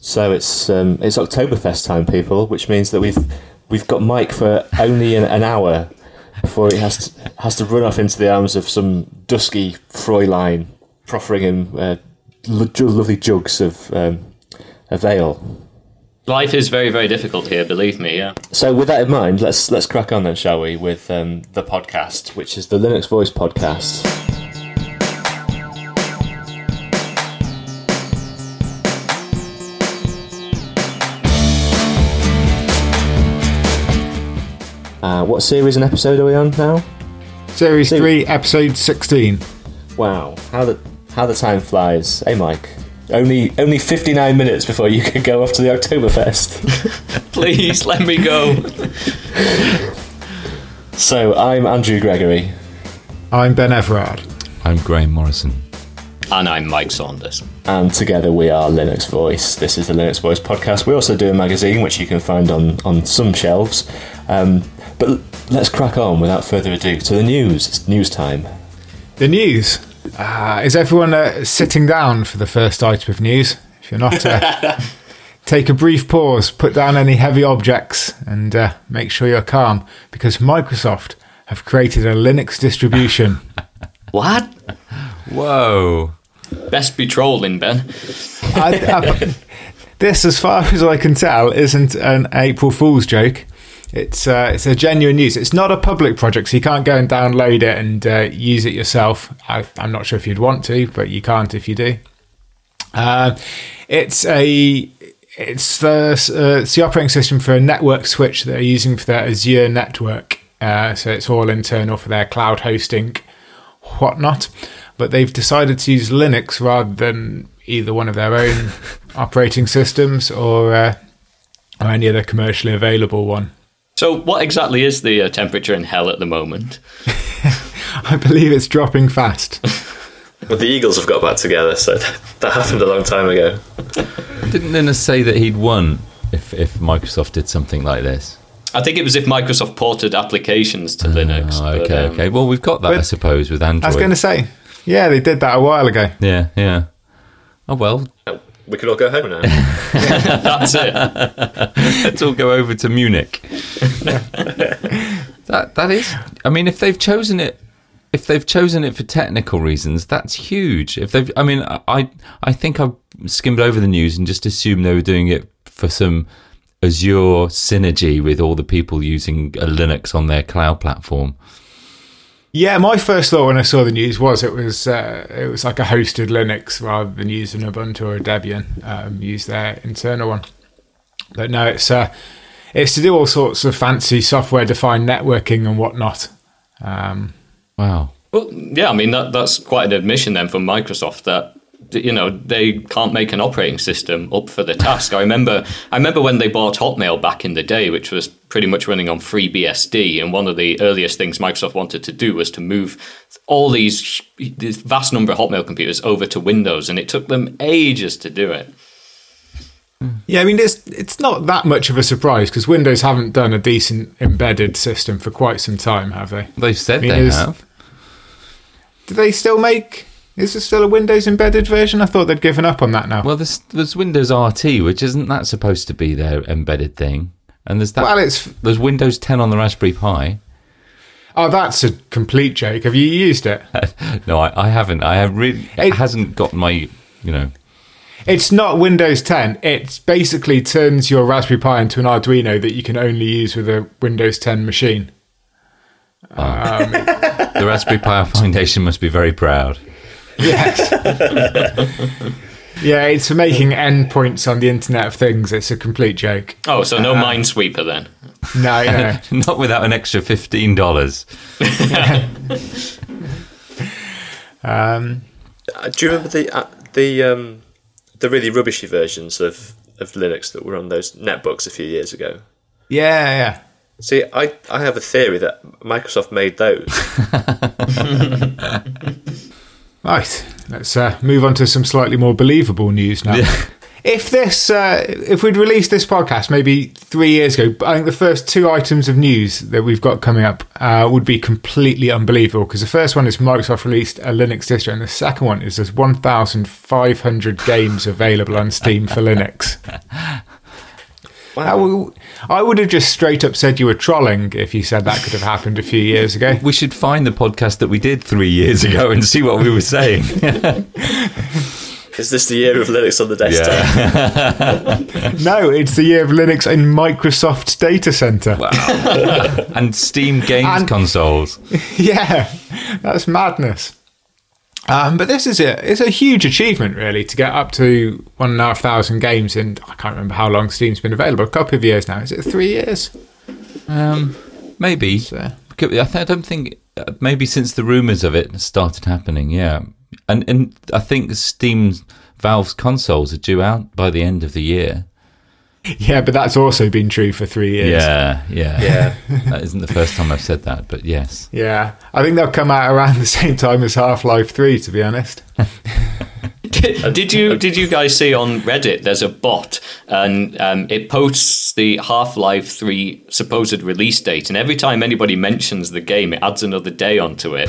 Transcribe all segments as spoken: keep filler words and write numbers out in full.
So it's um, it's Oktoberfest time, people, which means that we've we've got Mike for only an, an hour before he has to, has to run off into the arms of some dusky Fräulein, proffering him uh, lo- lovely jugs of um, of ale. Life is very, very difficult here, believe me, yeah. So with that in mind, let's let's crack on then, shall we, with um, the podcast, which is the Linux Voice podcast. Uh, what series and episode are we on now? Series Se- three, episode sixteen. Wow, how the how the time flies. Hey, Mike. Only only fifty-nine minutes before you can go off to the Oktoberfest. Please, let me go. So, I'm Andrew Gregory. I'm Ben Everard. I'm Graham Morrison. And I'm Mike Saunders. And together we are Linux Voice. This is the Linux Voice podcast. We also do a magazine, which you can find on, on some shelves. Um, but let's crack on without further ado to the news. It's news time. The news. Uh, is everyone uh, sitting down for the first item of news? If you're not, uh, take a brief pause, put down any heavy objects, and uh, make sure you're calm, because Microsoft have created a Linux distribution. What? Whoa. Best be trolling, Ben. I, I, this, as far as I can tell, isn't an April Fool's joke. It's uh, it's a genuine news. It's not a public project, so you can't go and download it and uh, use it yourself. I, I'm not sure if you'd want to, but you can't if you do. Uh, it's a it's the uh, it's the operating system for a network switch that they're using for their Azure network. Uh, so it's all internal for their cloud hosting, whatnot. But they've decided to use Linux rather than either one of their own operating systems or uh, or any other commercially available one. So what exactly is the uh, temperature in hell at the moment? I believe it's dropping fast. Well, the Eagles have got back together, so that happened a long time ago. Didn't Linus say that he'd won if, if Microsoft did something like this? I think it was if Microsoft ported applications to uh, Linux. Okay, but, um, okay. Well, we've got that, I suppose, with Android. I was going to say, yeah, they did that a while ago. Yeah, yeah. Oh, well. We could all go home now. That's it. Let's all go over to Munich. that that is. I mean, if they've chosen it, if they've chosen it for technical reasons, that's huge. If they've, I mean, I I think I skimmed over the news and just assumed they were doing it for some Azure synergy with all the people using a Linux on their cloud platform. Yeah, my first thought when I saw the news was it was uh, it was like a hosted Linux rather than using Ubuntu or Debian. Um, use their internal one, but no, it's uh, it's to do all sorts of fancy software-defined networking and whatnot. Um, wow. Well, yeah, I mean that that's quite an admission then from Microsoft that, you know, they can't make an operating system up for the task. I remember I remember when they bought Hotmail back in the day, which was pretty much running on FreeBSD, and one of the earliest things Microsoft wanted to do was to move all these this vast number of Hotmail computers over to Windows, and it took them ages to do it. Yeah, I mean, it's it's not that much of a surprise because Windows haven't done a decent embedded system for quite some time, have they? They've said I mean, they is, have. Do they still make... Is there still a Windows embedded version? I thought they'd given up on that now. Well, there's, there's Windows R T, which isn't that supposed to be their embedded thing? And there's that. Well, it's there's Windows ten on the Raspberry Pi. Oh, that's a complete joke. Have you used it? No, I, I haven't. I have really. It, it hasn't got my, you know. It's not Windows ten. It basically turns your Raspberry Pi into an Arduino that you can only use with a Windows ten machine. Oh. Um, the Raspberry Pi Foundation must be very proud. Yes. Yeah, it's for making endpoints on the Internet of Things. It's a complete joke. Oh, so no um, Minesweeper then? No, no. Not without an extra fifteen dollars. um, uh, do you remember the uh, the um, the really rubbishy versions of, of Linux that were on those netbooks a few years ago? Yeah, yeah. See, I, I have a theory that Microsoft made those. Right, let's uh, move on to some slightly more believable news now. Yeah. if this, uh, if we'd released this podcast maybe three years ago, I think the first two items of news that we've got coming up uh, would be completely unbelievable. Because the first one is Microsoft released a Linux distro, and the second one is there's one thousand five hundred games available on Steam for Linux. Wow. I would have just straight up said you were trolling if you said that could have happened a few years ago. We should find the podcast that we did three years ago and see what we were saying. Is this the year of Linux on the desktop? Yeah. No, it's the year of Linux in Microsoft's data center. Wow. And Steam games And- consoles. Yeah, that's madness. Um, but this is a it's a huge achievement, really, to get up to one and a half thousand games in. I can't remember how long Steam's been available. A couple of years now. Is it three years? Um, maybe. So, I th- I don't think uh, maybe since the rumours of it started happening. Yeah, and and I think Steam's Valve's consoles are due out by the end of the year. yeah, but that's also been true for three years. Yeah, yeah, Yeah. That isn't the first time I've said that, but yes. Yeah, I think they'll come out around the same time as Half-Life three, to be honest. Did, did you did you guys see on Reddit? There's a bot, and um, it posts the Half-Life three supposed release date, and every time anybody mentions the game, it adds another day onto it.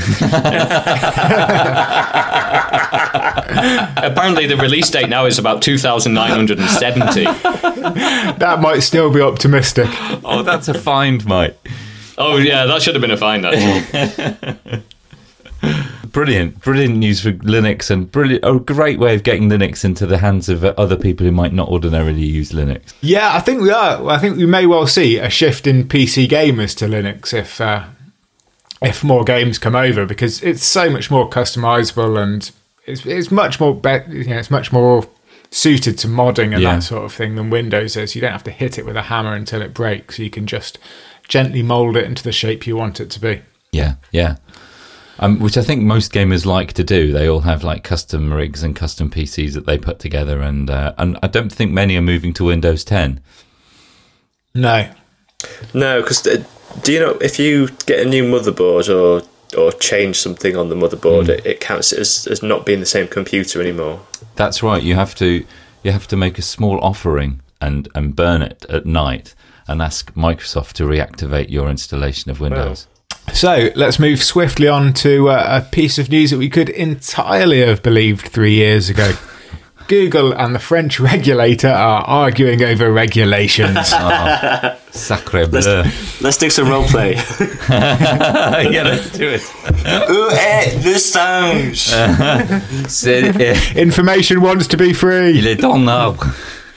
Apparently, the release date now is about two thousand nine hundred seventy. That might still be optimistic. Oh, that's a find, mate. Oh yeah, that should have been a find. Actually. Brilliant, brilliant news for Linux, and brilliant, a great way of getting Linux into the hands of other people who might not ordinarily use Linux. Yeah, I think we are. I think we may well see a shift in P C gamers to Linux if uh, if more games come over, because it's so much more customizable and it's it's much more be- you know, it's much more suited to modding and Yeah. that sort of thing than Windows is. You don't have to hit it with a hammer until it breaks. You can just gently mold it into the shape you want it to be. Yeah, yeah. Um, which I think most gamers like to do. They all have like custom rigs and custom P Cs that they put together, and uh, and I don't think many are moving to Windows ten. No. No, because do you know if you get a new motherboard or or change something on the motherboard, Mm. it, it counts as, as not being the same computer anymore. That's right. You have to you have to make a small offering and and burn it at night and ask Microsoft to reactivate your installation of Windows. So let's move swiftly on to uh, a piece of news that we could entirely have believed three years ago. Google and the French regulator are arguing over regulations. Oh, sacre bleu. Let's, let's do some roleplay. Yeah, let's do it. Où est le singe? C'est, euh, Information wants to be free. il est en arbre.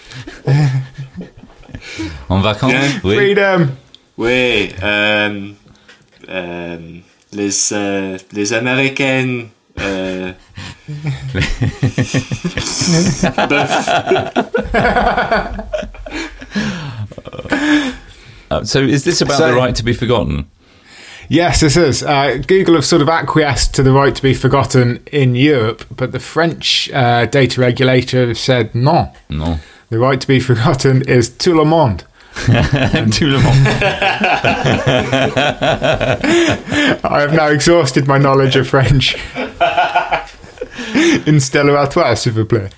En vacances? Yeah. Oui. Freedom. Oui, euh, euh, les, euh, les Américaines. Euh, Uh, so is this about So- the right to be forgotten? Yes, this is. Uh, Google have sort of acquiesced to the right to be forgotten in Europe, but the French uh, data regulator have said no. No. The right to be forgotten is tout le monde. Tout le monde. I have now exhausted my knowledge of French. Installez à toi, s'il vous plaît.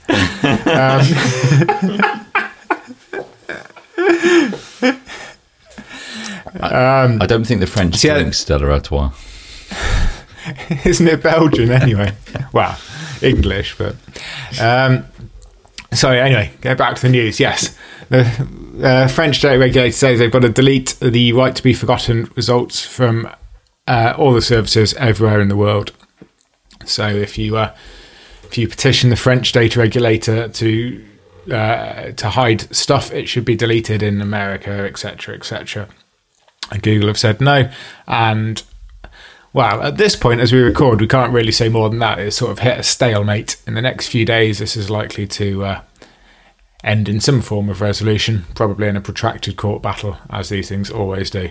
Um, I don't think the French See, I- drink Stella Artois. Isn't it Belgian anyway? Well, English, but. Um, sorry, anyway, get back to the news. Yes. The uh, French data regulator says they've got to delete the right to be forgotten results from uh, all the services everywhere in the world. So if you uh, if you petition the French data regulator to uh, to hide stuff, it should be deleted in America, et cetera, et cetera. And Google have said no. And well, at this point, as we record, we can't really say more than that. It's sort of hit a stalemate. In the next few days, this is likely to uh, end in some form of resolution, probably in a protracted court battle, as these things always do.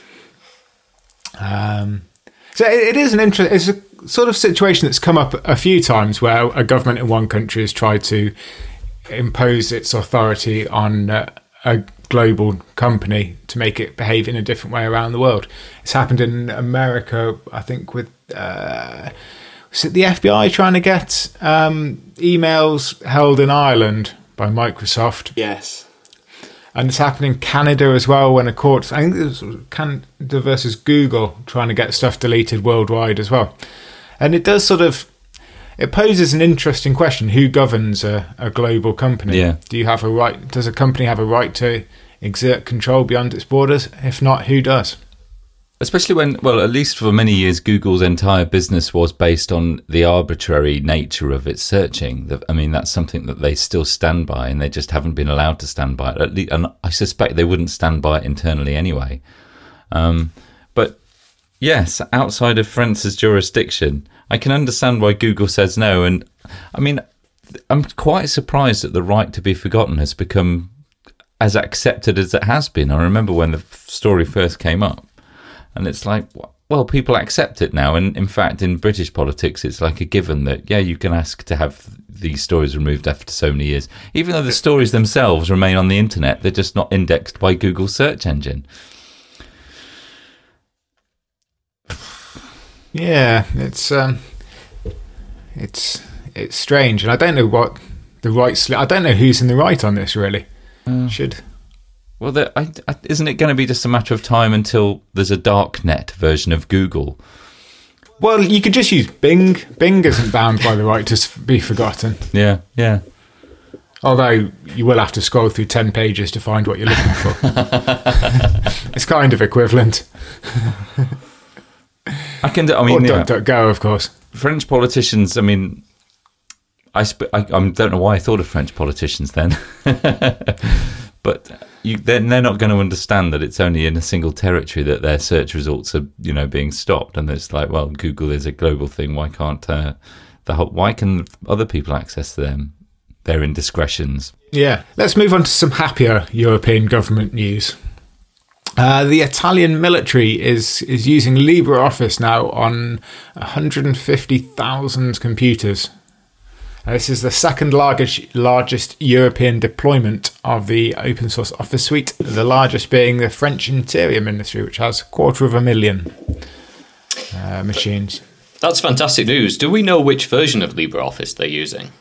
Um, so it, it is an inter- it's a sort of situation that's come up a few times where a government in one country has tried to impose its authority on uh, a global company to make it behave in a different way around the world. It's happened in America, I think, with uh, was it the F B I trying to get um, emails held in Ireland by Microsoft. Yes. And it's happened in Canada as well when a court, I think it was Canada versus Google, trying to get stuff deleted worldwide as well. And it does sort of, it poses an interesting question. Who governs a, a global company? Yeah. Do you have a right, does a company have a right to exert control beyond its borders? If not, who does? Especially when, well, at least for many years, Google's entire business was based on the arbitrary nature of its searching. The- I mean, that's something that they still stand by, and they just haven't been allowed to stand by it. At least, and I suspect they wouldn't stand by it internally anyway. Um, but yes, outside of France's jurisdiction, I can understand why Google says no. And I mean, I'm quite surprised that the right to be forgotten has become as accepted as it has been. I remember when the story first came up. And it's like, well, people accept it now. And in fact, in British politics, it's like a given that, yeah, you can ask to have these stories removed after so many years. Even though the stories themselves remain on the internet, they're just not indexed by Google's search engine. Yeah, it's um, it's it's strange. And I don't know what the right... Sli- I don't know who's in the right on this, really. Uh, Should... Well, there, I, I, isn't it going to be just a matter of time until there's a darknet version of Google? Well, you could just use Bing. Bing isn't bound by the right to s- be forgotten. Yeah, yeah. Although you will have to scroll through ten pages to find what you're looking for. It's kind of equivalent. I can. I mean, or yeah. DuckDuckGo, of course. French politicians. I mean, I, sp- I, I don't know why I thought of French politicians then. But you, they're, they're not going to understand that it's only in a single territory that their search results are, you know, being stopped. And it's like, well, Google is a global thing. Why can't uh, the whole, why can other people access them their indiscretions? Yeah. Let's move on to some happier European government news. Uh, the Italian military is is using LibreOffice now on one hundred fifty thousand computers. Uh, this is the second largest, largest European deployment of the open source Office suite, the largest being the French Interior Ministry, which has a quarter of a million uh, machines. That's fantastic news. Do we know which version of LibreOffice they're using?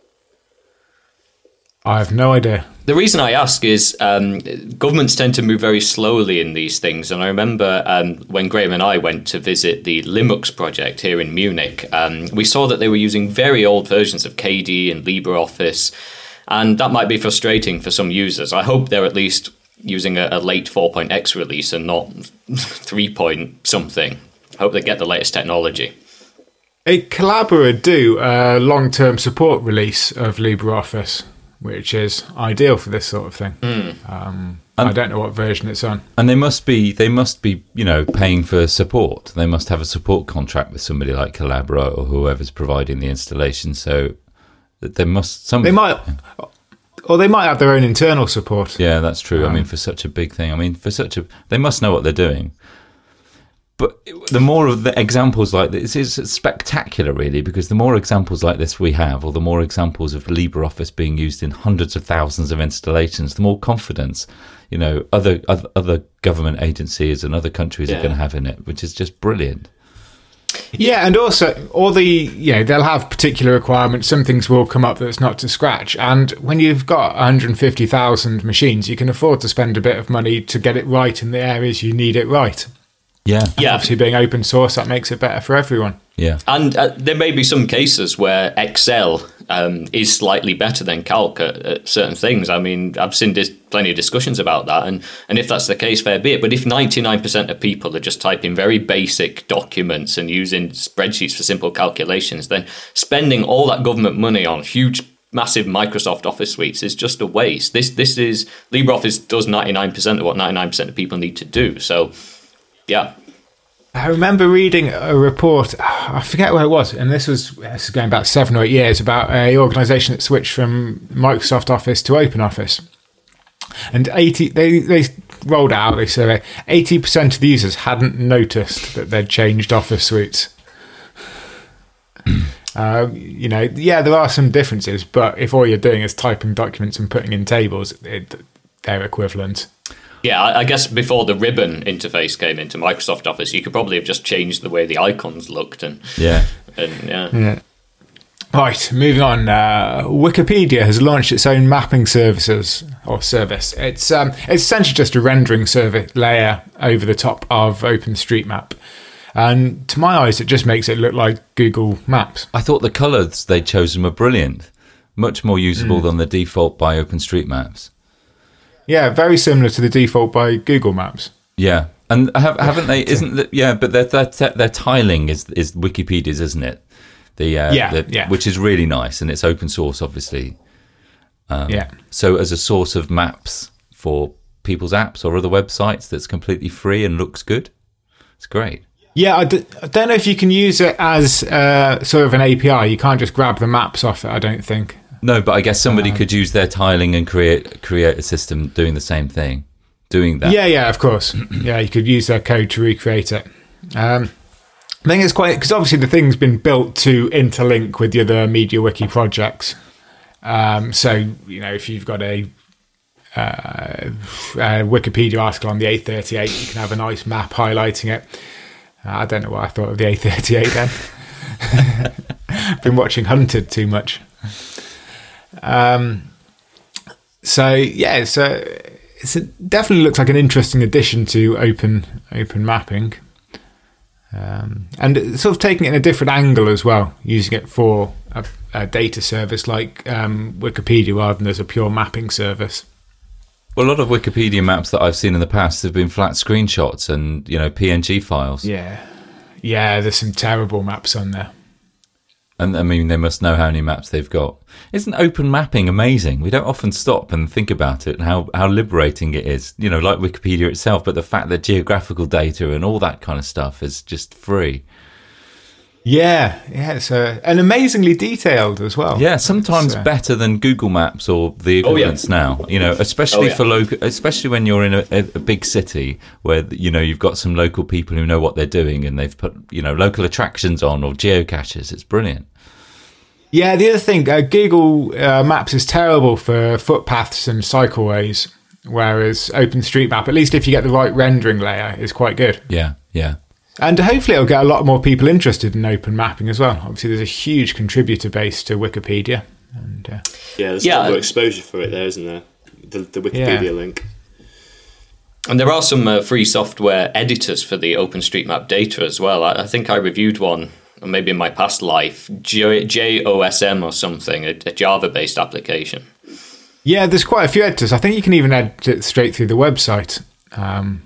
I have no idea. The reason I ask is um, governments tend to move very slowly in these things. And I remember um, when Graham and I went to visit the Linux project here in Munich, um, we saw that they were using very old versions of K D and LibreOffice. And that might be frustrating for some users. I hope they're at least using a, a late four point x release and not three point something. I hope they get the latest technology. A Collabora do a long-term support release of LibreOffice, which is ideal for this sort of thing. Mm. Um, I don't know what version it's on. And they must be, they must be, you know, paying for support. They must have a support contract with somebody like Collabora or whoever's providing the installation. So that they must. Somebody, they might, or they might have their own internal support. Yeah, that's true. Um, I mean, for such a big thing, I mean, for such a, they must know what they're doing. But the more of the examples like this is spectacular, really, because the more examples like this we have, or the more examples of LibreOffice being used in hundreds of thousands of installations, the more confidence, you know, other other, other government agencies and other countries yeah. are going to have in it, which is just brilliant. Yeah, and also, all the, you know, they'll have particular requirements. Some things will come up that's not to scratch. And when you've got one hundred fifty thousand machines, you can afford to spend a bit of money to get it right in the areas you need it right. Yeah. yeah. Obviously, being open source, that makes it better for everyone. Yeah. And uh, there may be some cases where Excel um, is slightly better than Calc at, at certain things. I mean, I've seen dis- plenty of discussions about that. And, and if that's the case, fair be it. But if ninety-nine percent of people are just typing very basic documents and using spreadsheets for simple calculations, then spending all that government money on huge, massive Microsoft Office suites is just a waste. This, this is, LibreOffice does ninety-nine percent of what ninety-nine percent of people need to do. So, yeah. I remember reading a report, I forget where it was, and this was, this is going back seven or eight years, about an organisation that switched from Microsoft Office to OpenOffice. And eighty they, they rolled out, they surveyed, eighty percent of the users hadn't noticed that they'd changed Office suites. uh, you know, yeah, there are some differences, but if all you're doing is typing documents and putting in tables, it, they're equivalent. Yeah, I guess before the ribbon interface came into Microsoft Office, you could probably have just changed the way the icons looked, and yeah, and yeah. yeah. Right, moving on. Uh, Wikipedia has launched its own mapping services or service. It's um, it's essentially just a rendering service layer over the top of OpenStreetMap, and to my eyes, it just makes it look like Google Maps. I thought the colours they'd chosen were brilliant, much more usable mm. than the default by OpenStreetMaps. Yeah, very similar to the default by Google Maps. Yeah, and have, haven't they? Isn't the, yeah? But their, their their tiling is is Wikipedia's, isn't it? The, uh, yeah, the, yeah, which is really nice, and it's open source, obviously. Um, yeah. So, as a source of maps for people's apps or other websites, that's completely free and looks good. It's great. Yeah, I, d- I don't know if you can use it as uh, sort of an A P I. You can't just grab the maps off it, I don't think. No, but I guess somebody um, could use their tiling and create create a system doing the same thing, doing that. Yeah, yeah, of course. Yeah, you could use their code to recreate it. Um, I think it's quite, because obviously the thing's been built to interlink with the other MediaWiki projects. Um, so, you know, if you've got a, uh, a Wikipedia article on the A thirty-eight, you can have a nice map highlighting it. Uh, I don't know what I thought of the A thirty-eight then. Been watching Hunted too much. Um, so, yeah, it's, a, it's a, definitely looks like an interesting addition to open open mapping. Um, and sort of taking it in a different angle as well, using it for a, a data service like um, Wikipedia rather than as a pure mapping service. Well, a lot of Wikipedia maps that I've seen in the past have been flat screenshots and, you know, P N G files. Yeah. Yeah, there's some terrible maps on there. And I mean, they must know how many maps they've got. Isn't open mapping amazing? We don't often stop and think about it and how, how liberating it is, you know, like Wikipedia itself, but the fact that geographical data and all that kind of stuff is just free. Yeah, yeah, it's uh, and amazingly detailed as well. Yeah, sometimes uh, better than Google Maps or the equivalents oh, yeah. now. You know, especially oh, yeah. for local, especially when you're in a, a, a big city where you know you've got some local people who know what they're doing and they've put you know local attractions on or geocaches. It's brilliant. Yeah, the other thing, uh, Google uh, Maps is terrible for footpaths and cycleways, whereas OpenStreetMap, at least if you get the right rendering layer, is quite good. Yeah, yeah. And hopefully it'll get a lot more people interested in open mapping as well. Obviously, there's a huge contributor base to Wikipedia. And, uh, yeah, there's yeah. a lot more exposure for it there, isn't there? The, the Wikipedia yeah. link. And there are some uh, free software editors for the OpenStreetMap data as well. I, I think I reviewed one, or maybe in my past life, J O S M or something, a, a Java-based application. Yeah, there's quite a few editors. I think you can even edit it straight through the website. Um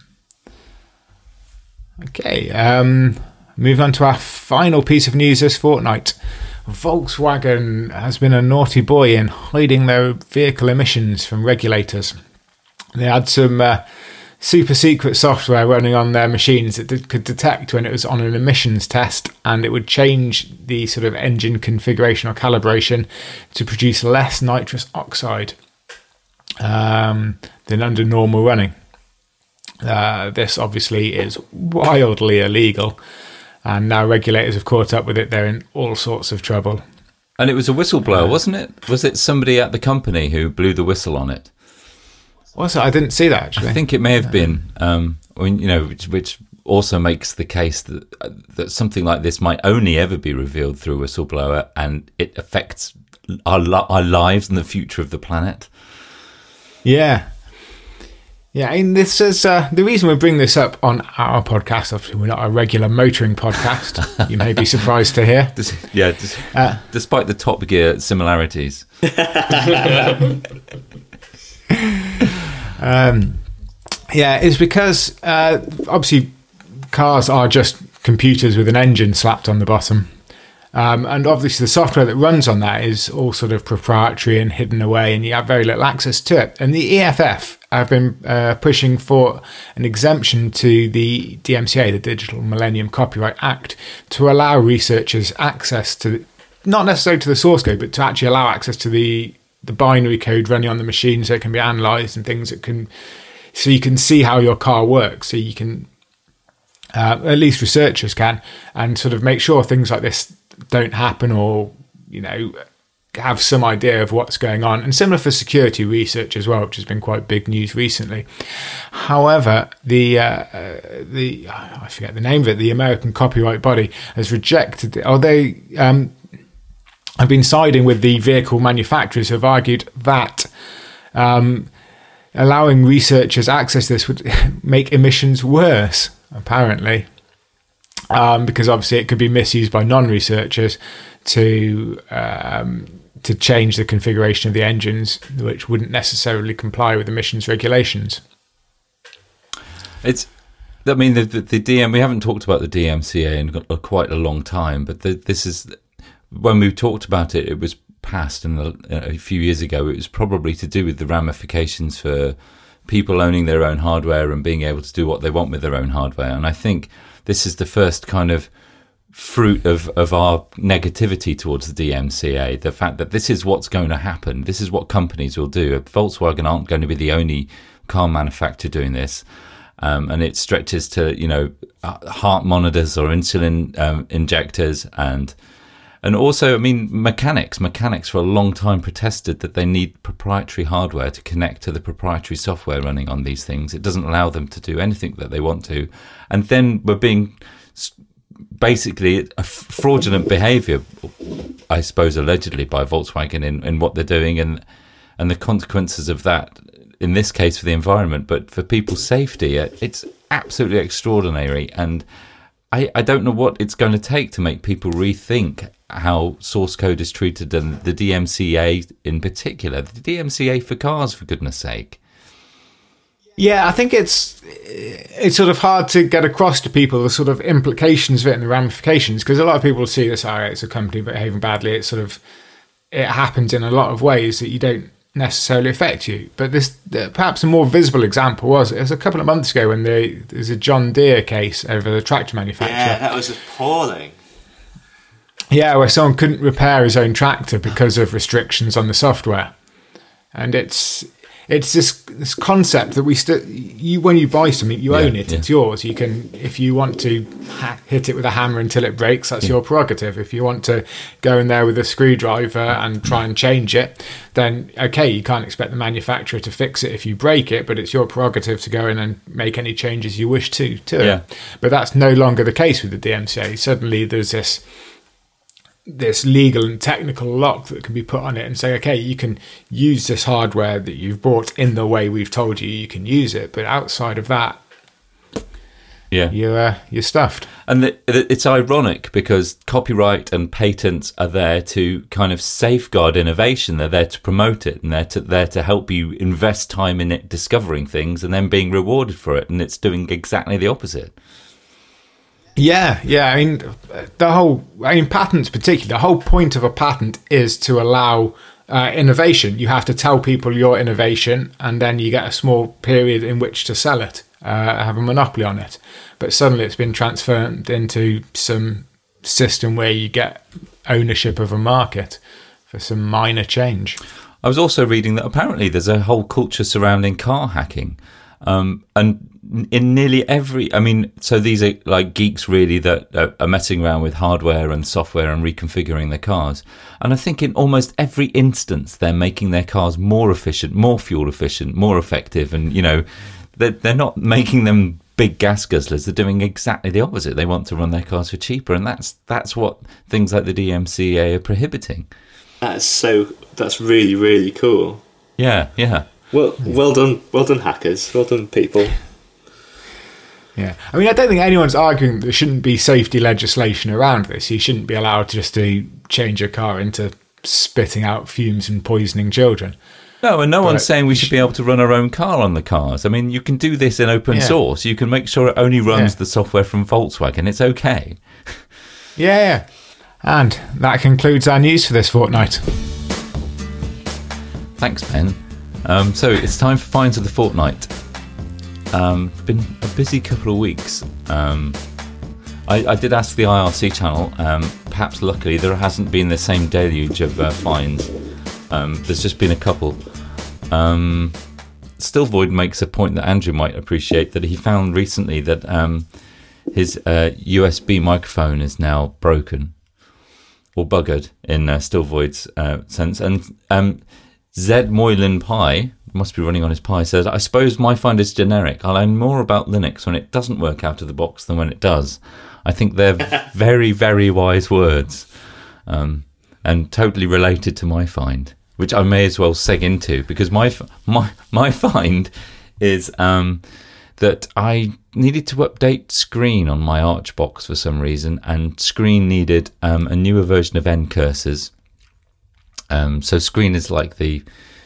Okay, um, moving on to our final piece of news this fortnight. Volkswagen has been a naughty boy in hiding their vehicle emissions from regulators. They had some uh, super secret software running on their machines that did, could detect when it was on an emissions test, and it would change the sort of engine configuration or calibration to produce less nitrous oxide um, than under normal running. Uh, this obviously is wildly illegal, and now regulators have caught up with it. They're in all sorts of trouble. And it was a whistleblower, wasn't it? Was it somebody at the company who blew the whistle on it? Was it? I didn't see that, actually. I think it may have been. Um, you know, which, which also makes the case that that something like this might only ever be revealed through a whistleblower, and it affects our our lives and the future of the planet. Yeah. Yeah, and this is uh, the reason we bring this up on our podcast. Obviously, we're not a regular motoring podcast. You may be surprised to hear. Yeah, uh, despite the Top Gear similarities. um, yeah, it's because uh, obviously cars are just computers with an engine slapped on the bottom. Um, and obviously the software that runs on that is all sort of proprietary and hidden away, and you have very little access to it. And the E F F have been uh, pushing for an exemption to the D M C A, the Digital Millennium Copyright Act, to allow researchers access to, not necessarily to the source code, but to actually allow access to the, the binary code running on the machine so it can be analysed and things that can, so you can see how your car works, so you can, uh, at least researchers can, and sort of make sure things like this don't happen, or you know, have some idea of what's going on. And similar for security research as well, which has been quite big news recently. However, the uh, the I forget the name of it, the American copyright body has rejected it, or they um, have been siding with the vehicle manufacturers who have argued that um, allowing researchers access to this would make emissions worse, apparently, um, because obviously it could be misused by non-researchers to um, to change the configuration of the engines, which wouldn't necessarily comply with emissions regulations. It's, I mean, the, the, the D M. We haven't talked about the D M C A in quite a long time, but the, this is when we talked about it. It was passed in the, a few years ago. It was probably to do with the ramifications for people owning their own hardware and being able to do what they want with their own hardware. And I think this is the first kind of fruit of, of our negativity towards the D M C A, the fact that this is what's going to happen. This is what companies will do. Volkswagen aren't going to be the only car manufacturer doing this. Um, and it stretches to, you know, heart monitors or insulin um, injectors and And also, I mean, mechanics. Mechanics for a long time protested that they need proprietary hardware to connect to the proprietary software running on these things. It doesn't allow them to do anything that they want to. And then we're being basically a fraudulent behaviour, I suppose, allegedly by Volkswagen in, in what they're doing and and the consequences of that, in this case, for the environment, but for people's safety. It's absolutely extraordinary. And I, I don't know what it's going to take to make people rethink how source code is treated, and the D M C A in particular. The D M C A for cars, for goodness sake. Yeah, I think it's it's sort of hard to get across to people the sort of implications of it and the ramifications, because a lot of people see this, oh, it's a company behaving badly. It's sort of, it happens in a lot of ways that you don't necessarily affect you. But this, perhaps a more visible example was, it was a couple of months ago when they, there was a John Deere case over the tractor manufacturer. Yeah, that was appalling. Yeah, where someone couldn't repair his own tractor because of restrictions on the software. And it's it's this this concept that we still, you when you buy something, you Yeah, own it. yeah. It's yours. You can, if you want to ha- hit it with a hammer until it breaks, that's your prerogative. If you want to go in there with a screwdriver and try and change it, then okay, you can't expect the manufacturer to fix it if you break it, but it's your prerogative to go in and make any changes you wish to to Yeah. it. But that's no longer the case with the D M C A. Suddenly, there's this. this legal and technical lock that can be put on it and say, okay, you can use this hardware that you've bought in the way we've told you you can use it, but outside of that, Yeah. you're, uh, you're stuffed. And the, it's ironic because copyright and patents are there to kind of safeguard innovation. They're there to promote it, and they're to, there to help you invest time in it, discovering things and then being rewarded for it. And it's doing exactly the opposite. Yeah, yeah. I mean, the whole, I mean, patents particularly, the whole point of a patent is to allow uh, innovation. You have to tell people your innovation, and then you get a small period in which to sell it, uh, have a monopoly on it. But suddenly it's been transferred into some system where you get ownership of a market for some minor change. I was also reading that apparently there's a whole culture surrounding car hacking. Um, and in nearly every, I mean, so these are like geeks really that are messing around with hardware and software and reconfiguring their cars. And I think in almost every instance, they're making their cars more efficient, more fuel efficient, more effective. And, you know, they're, they're not making them big gas guzzlers. They're doing exactly the opposite. They want to run their cars for cheaper. And that's that's what things like the D M C A are prohibiting. That's so, that's really, really cool. Yeah, yeah. Well, well done, well done, hackers. Well done, people. Yeah, I mean, I don't think anyone's arguing that there shouldn't be safety legislation around this. You shouldn't be allowed just to change your car into spitting out fumes and poisoning children. No, and no But one's saying we should be able to run our own car on the cars. I mean, you can do this in open Yeah. source. You can make sure it only runs Yeah. the software from Volkswagen. It's okay. Yeah, yeah. And that concludes our news for this fortnight. Thanks, Ben. Um, so it's time for Finds of the Fortnight. Um, it's been a busy couple of weeks. Um, I, I did ask the I R C channel. Um, perhaps luckily there hasn't been the same deluge of uh, finds. Um, there's just been a couple. Um, Still Void makes a point that Andrew might appreciate, that he found recently that um, his uh, U S B microphone is now broken or buggered in uh, Still Void's uh, sense. And um, Zed Moylan Pi, must be running on his Pi, says, I suppose my find is generic. I'll learn more about Linux when it doesn't work out of the box than when it does. I think they're very, very wise words. Um, and totally related to my find, which I may as well seg into, because my my my find is um, that I needed to update Screen on my Archbox for some reason, and Screen needed um, a newer version of N-Cursors. Um, so Screen is like the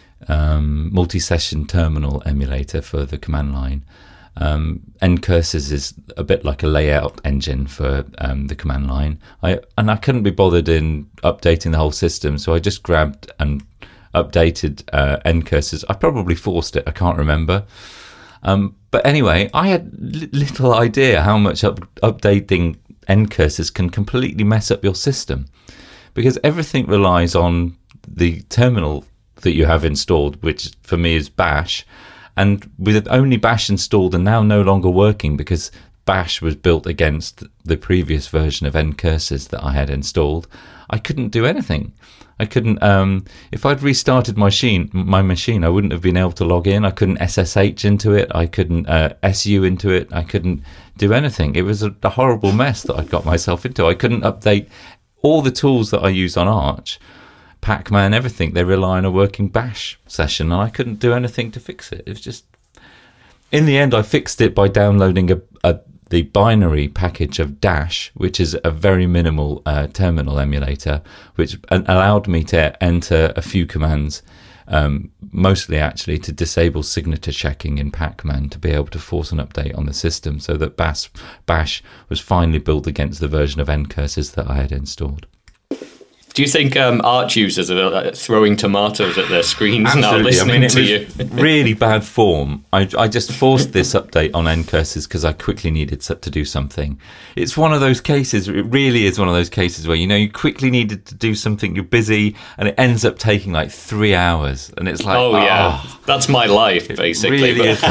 um, multi-session terminal emulator for the command line. Um, N-Cursors is a bit like a layout engine for um, the command line. I and I couldn't be bothered in updating the whole system, so I just grabbed and updated uh, N-Cursors. I probably forced it, I can't remember. Um, but anyway, I had li- little idea how much up- updating N-Cursors can completely mess up your system, because everything relies on the terminal that you have installed, which for me is Bash. And with only Bash installed and now no longer working, because Bash was built against the previous version of N-Cursors that I had installed, I couldn't do anything. I couldn't, um, if I'd restarted my machine, my machine, I wouldn't have been able to log in. I couldn't S S H into it. I couldn't uh, S U into it. I couldn't do anything. It was a, a horrible mess that I got myself into. I couldn't update all the tools that I use on Arch, Pacman, everything. They rely on a working Bash session, and I couldn't do anything to fix it. It was just, in the end, I fixed it by downloading a, a the binary package of Dash, which is a very minimal uh, terminal emulator, which allowed me to enter a few commands, um, mostly actually to disable signature checking in Pacman to be able to force an update on the system, so that Bash, Bash was finally built against the version of N-Cursors that I had installed. Do you think um, Arch users are uh, throwing tomatoes at their screens Absolutely. now listening I mean, it to was you? really bad form. I, I just forced this update on N-Cursors because I quickly needed to do something. It's one of those cases, it really is one of those cases where, you know, you quickly needed to do something, you're busy, and it ends up taking like three hours. And it's like, oh, oh yeah, that's my life, basically. Really is.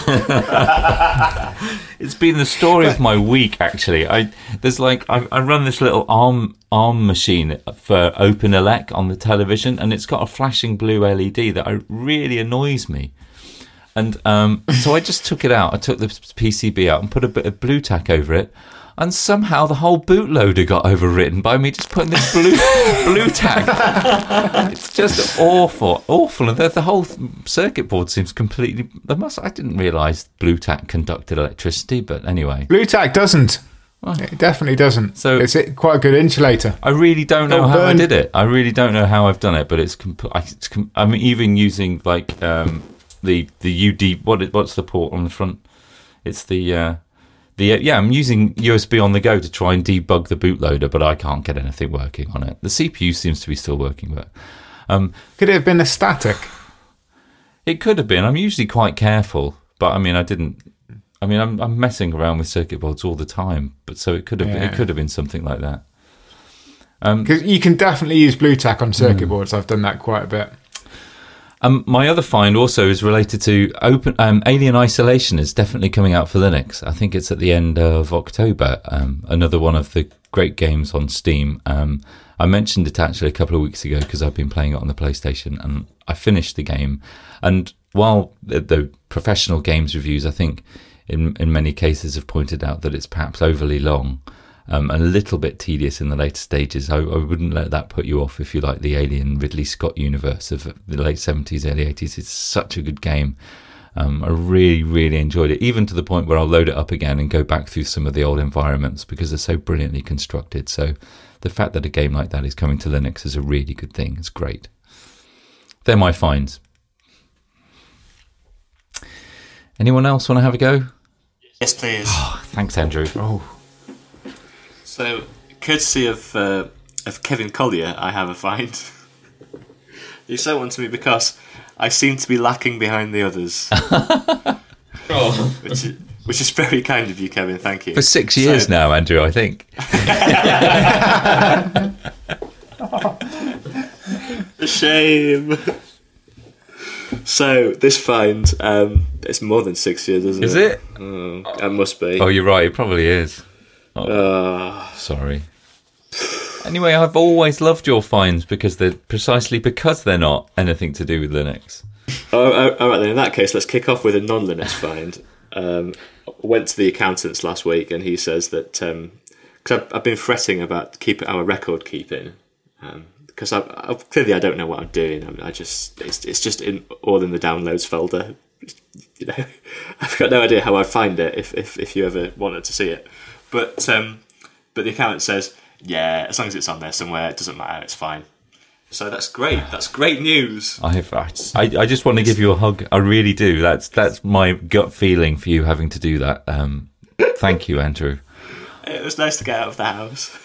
It's been the story of my week, actually. I there's like I, I run this little ARM ARM machine for OpenELEC on the television, and it's got a flashing blue L E D that I, really annoys me. And um, so I just took it out. I took the P C B out and put a bit of blue tack over it, and somehow the whole bootloader got overwritten by me just putting this blue blue tack. It's just awful, awful, and the, the whole circuit board seems completely. There must. I didn't realise blue tack conducted electricity, but anyway, Blue tack doesn't. It definitely doesn't. So it's quite a good insulator. I really don't know Don't how burn. I did it. I really don't know how I've done it, but it's. Comp- I, it's com- I'm even using like um, the the U D. What it- what's the port on the front? It's the. Uh, The, yeah, I'm using U S B on the go to try and debug the bootloader, but I can't get anything working on it. The C P U seems to be still working, but um, Could it have been a static? it could have been. I'm usually quite careful, but I mean, I didn't. I mean, I'm, I'm messing around with circuit boards all the time, but so it could have. Yeah. Been, it could have been something like that. Because you can definitely use blue tack on circuit boards. I've done that quite a bit. Um, my other find also is related to open um, Alien Isolation is definitely coming out for Linux. I think it's at the end of October. Um, another one of the great games on Steam. Um, I mentioned it actually a couple of weeks ago because I've been playing it on the PlayStation, and I finished the game. And while the, the professional games reviews, I think in in many cases have pointed out that it's perhaps overly long. Um, a little bit tedious in the later stages. I, I wouldn't let that put you off if you like the Alien Ridley Scott universe of the late seventies, early eighties. It's such a good game. Um, I really, really enjoyed it, even to the point where I'll load it up again and go back through some of the old environments because they're so brilliantly constructed. So the fact that a game like that is coming to Linux is a really good thing. It's great. They're my finds. Anyone else want to have a go? Yes, please. Oh, thanks, Andrew. Oh, So, courtesy of uh, of Kevin Collier, I have a find. You sent one to me because I seem to be lacking behind the others. Oh. which is which is very kind of you, Kevin. Thank you. For six years So- now, Andrew, I think. Shame. So this find, um, it's more than six years, isn't Is it? it? Oh, it must be. Oh, you're right. It probably is. Uh, Sorry. Anyway, I've always loved your finds because they're precisely because they're not anything to do with Linux. oh, oh, all right then. In that case, let's kick off with a non-Linux find. Um, went to the accountant's last week, and he says that because I've, I've been fretting about keep our record keeping. Um, because I, I clearly I don't know what I'm doing. I, mean, I just it's it's just in all in the downloads folder. You know, I've got no idea how I'd find it if if, if you ever wanted to see it. But um, but the accountant says, yeah, as long as it's on there somewhere, it doesn't matter. It's fine. So that's great. That's great news. I, I, I just want to give you a hug. I really do. That's that's my gut feeling for you having to do that. Um, thank you, Andrew. It was nice to get out of the house.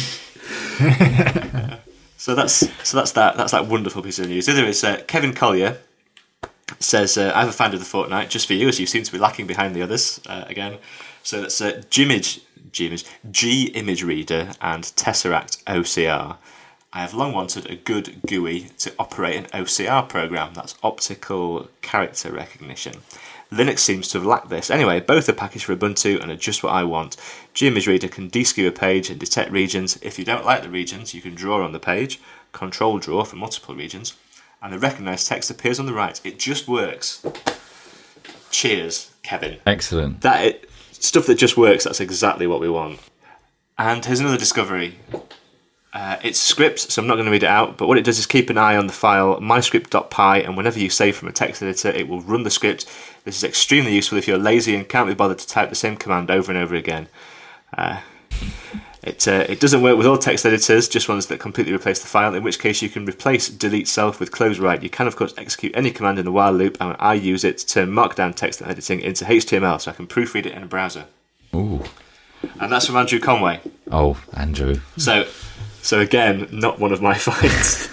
yeah. So that's so that's that. That's that wonderful piece of news. The other is uh, Kevin Collier says, uh, "I have a fan of the fortnight just for you, as you seem to be lacking behind the others uh, again." So that's uh, Gimage, Gimage, G Image Reader and Tesseract O C R. I have long wanted a good G U I to operate an O C R program, that's optical character recognition. Linux seems to have lacked this. Anyway, both are packaged for Ubuntu and are just what I want. Gimage Reader can deskew a page and detect regions. If you don't like the regions, you can draw on the page, control draw for multiple regions, and the recognised text appears on the right. It just works. Cheers, Kevin. Excellent. That it, stuff that just works, that's exactly what we want. And here's another discovery. Uh, it's script, so I'm not going to read it out, but what it does is keep an eye on the file myscript.py, and whenever you save from a text editor, it will run the script. This is extremely useful if you're lazy and can't be bothered to type the same command over and over again. Uh, it uh, it doesn't work with all text editors, just ones that completely replace the file, in which case you can replace delete self with close right. You can, of course, execute any command in the while loop, and I use it to turn markdown text editing into H T M L, so I can proofread it in a browser. Ooh. And that's from Andrew Conway. Oh, Andrew. So... So again, not one of my finds,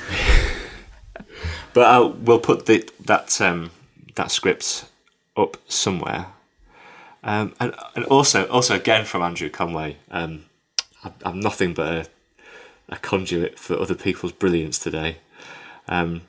but I'll, we'll put the, that um, that script up somewhere. Um, and and also also again from Andrew Conway, um, I'm, I'm nothing but a, a conduit for other people's brilliance today. Um,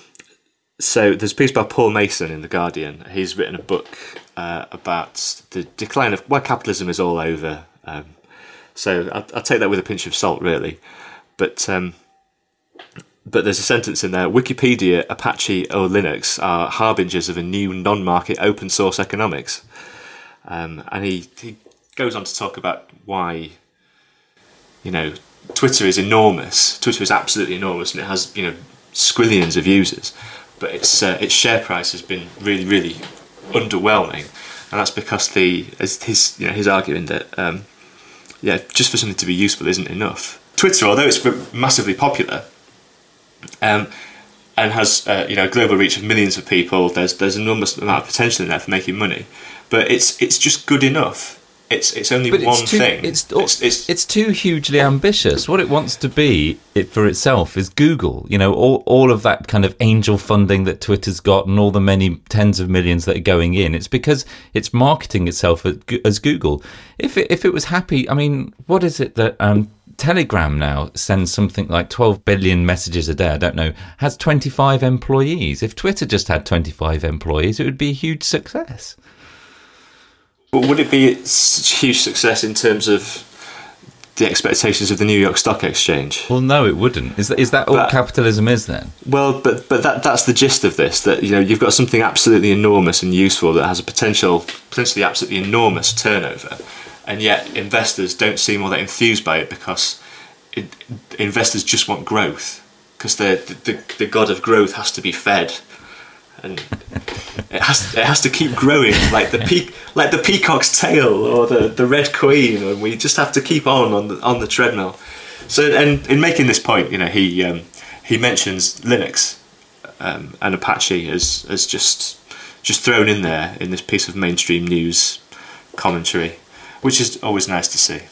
so there's a piece by Paul Mason in The Guardian. He's written a book uh, about the decline of why capitalism is all over. Um, so I'll, I'll take that with a pinch of salt, really. But um, but there's a sentence in there: Wikipedia, Apache, or Linux are harbingers of a new non-market open source economics. Um, and he, he goes on to talk about why, you know, Twitter is enormous. Twitter is absolutely enormous, and it has, you know, squillions of users. But its uh, its share price has been really, really underwhelming, and that's because the as his you know his arguing that um, yeah, just for something to be useful isn't enough. Twitter, although it's massively popular, um, and has uh, you know a global reach of millions of people, there's there's an enormous amount of potential in there for making money, but it's it's just good enough. It's it's only But one it's too, thing. It's, it's, it's it's too hugely ambitious. What it wants to be it for itself is Google. You know, all all of that kind of angel funding that Twitter's got, and all the many tens of millions that are going in. It's because it's marketing itself as Google. If it, if it was happy, I mean, what is it that um, Telegram now sends something like twelve billion messages a day? I don't know. Has twenty-five employees. If Twitter just had twenty-five employees, it would be a huge success. But would it be such a huge success in terms of the expectations of the New York Stock Exchange? Well, no, it wouldn't. Is that, is that all but, capitalism is then? Well, but but that that's the gist of this. That you know you've got something absolutely enormous and useful that has a potential, potentially absolutely enormous turnover, and yet investors don't seem all that enthused by it because it, investors just want growth because the, the the god of growth has to be fed. And it has it has to keep growing like the peak like the peacock's tail or the, the red queen, and we just have to keep on on the on the treadmill. So, and in making this point, you know, he um, he mentions Linux um, and Apache as as just just thrown in there in this piece of mainstream news commentary, which is always nice to see.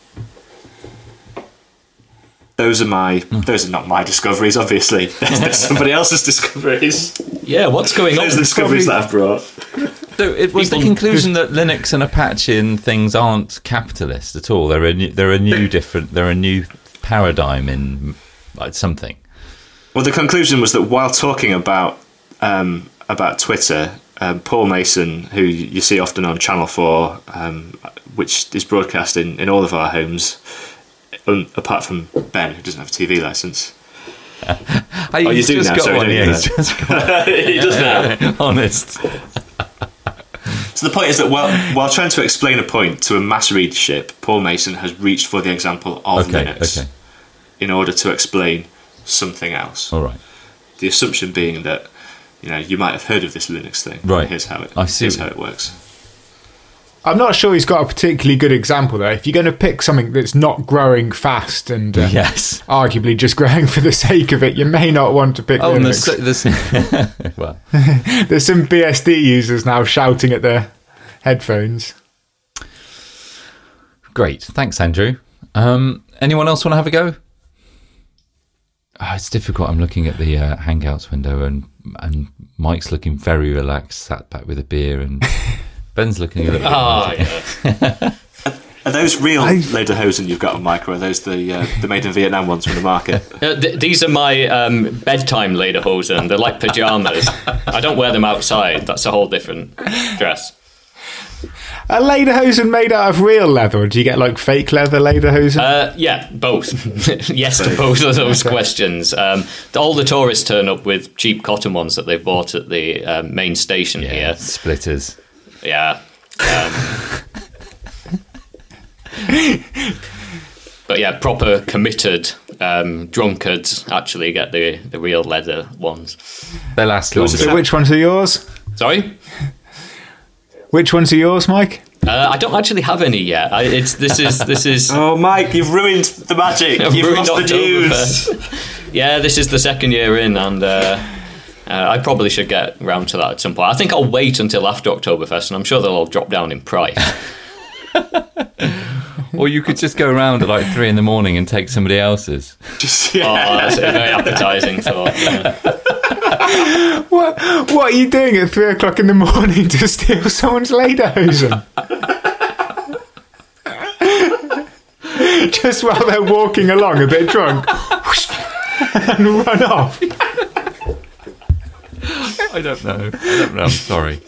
Those are my. Those are not my discoveries. Obviously, there's somebody else's discoveries. Yeah, what's going on? Those are the discoveries that I've brought. So it was People- the conclusion that Linux and Apache and things aren't capitalist at all. They're a new, they're a new different. They're a new paradigm in like something. Well, the conclusion was that while talking about um, about Twitter, um, Paul Mason, who you see often on Channel Four, um, which is broadcast in, in all of our homes. Um, apart from Ben, who doesn't have a T V license. Oh, you he's do just now, got sorry, one. don't Yeah, you? he's just got He does now. honest. So the point is that while while trying to explain a point to a mass readership, Paul Mason has reached for the example of Okay, Linux okay. in order to explain something else. All right. The assumption being that, you know, you might have heard of this Linux thing. Right. Here's how it. I see. Here's how it works. I'm not sure he's got a particularly good example though. If you're going to pick something that's not growing fast and uh, Yes. arguably just growing for the sake of it, you may not want to pick Oh, and Linux. there's, there's well, There's some B S D users now shouting at their headphones. great. Thanks, Andrew. Um, anyone else want to have a go? Oh, it's difficult. I'm looking at the uh, Hangouts window, and and Mike's looking very relaxed, sat back with a beer, and Ben's looking a little bit. Oh, yeah. Are those real I've- lederhosen you've got on, Mike, or are those the uh, the made in Vietnam ones from the market? Uh, th- these are my um, bedtime lederhosen. They're like pajamas. I don't wear them outside. That's a whole different dress. Are lederhosen made out of real leather, or do you get like fake leather lederhosen? Uh, yeah, both. Yes to both of those questions. Um, all the tourists turn up with cheap cotton ones that they've bought at the uh, main station here. Splitters. Yeah. Um, but yeah, proper committed um, drunkards actually get the, the real leather ones. They last was longer. a so which ones are yours? Sorry? Which ones are yours, Mike? Uh, I don't actually have any yet. I, it's this is this is. Oh, Mike, you've ruined the magic. I've You've ruined lost the news. Oktoberfest. Yeah, this is the second year in, and uh, uh, I probably should get round to that at some point. I think I'll wait until after Oktoberfest, and I'm sure they'll all drop down in price. Or you could just go around at like three in the morning and take somebody else's. Just, Oh, yeah. that's a very appetising thought. Yeah. What What are you doing at three o'clock in the morning to steal someone's lederhosen? Just while they're walking along, a bit drunk, whoosh, and run off. I don't know. I don't know. I'm sorry.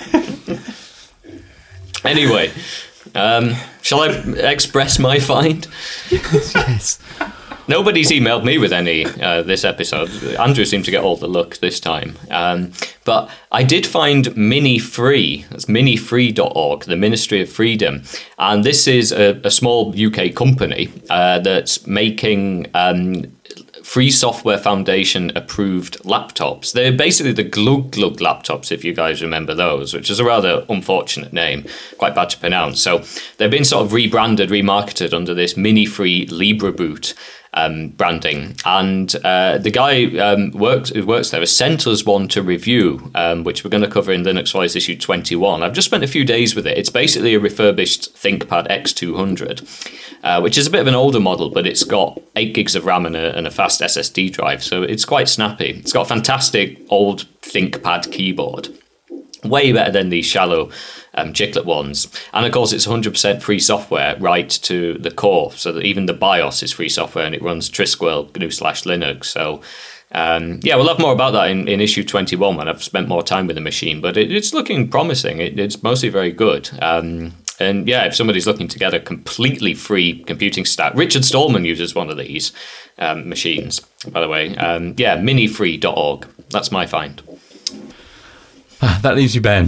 Anyway, um, shall I express my find? Yes. Nobody's emailed me with any uh, this episode. Andrew seemed to get all the luck this time. Um, but I did find Mini Free. That's mini free dot org, the Ministry of Freedom. And this is a, a small U K company uh, that's making um, Free Software Foundation approved laptops. They're basically the Glug Glug laptops, if you guys remember those, which is a rather unfortunate name, quite bad to pronounce. So they've been sort of rebranded, remarketed under this Mini Free LibreBoot um, branding. And uh, the guy um, works who works there has sent us one to review, um, which we're going to cover in Linux Wise issue twenty-one. I've just spent a few days with it. It's basically a refurbished ThinkPad X two hundred. Uh, which is a bit of an older model, but it's got eight gigs of RAM and a, and a fast S S D drive, so it's quite snappy. It's got a fantastic old ThinkPad keyboard, way better than these shallow um, chiclet ones. And of course, it's one hundred percent free software right to the core, so that even the BIOS is free software, and it runs Trisquel G N U slash Linux. So um, yeah, we'll have more about that in, in issue twenty-one when I've spent more time with the machine, but it, it's looking promising. It, it's mostly very good. Um, And yeah, if somebody's looking to get a completely free computing stack, Richard Stallman uses one of these um, machines, by the way. Um, yeah, mini free dot org. That's my find. That leaves you, Ben.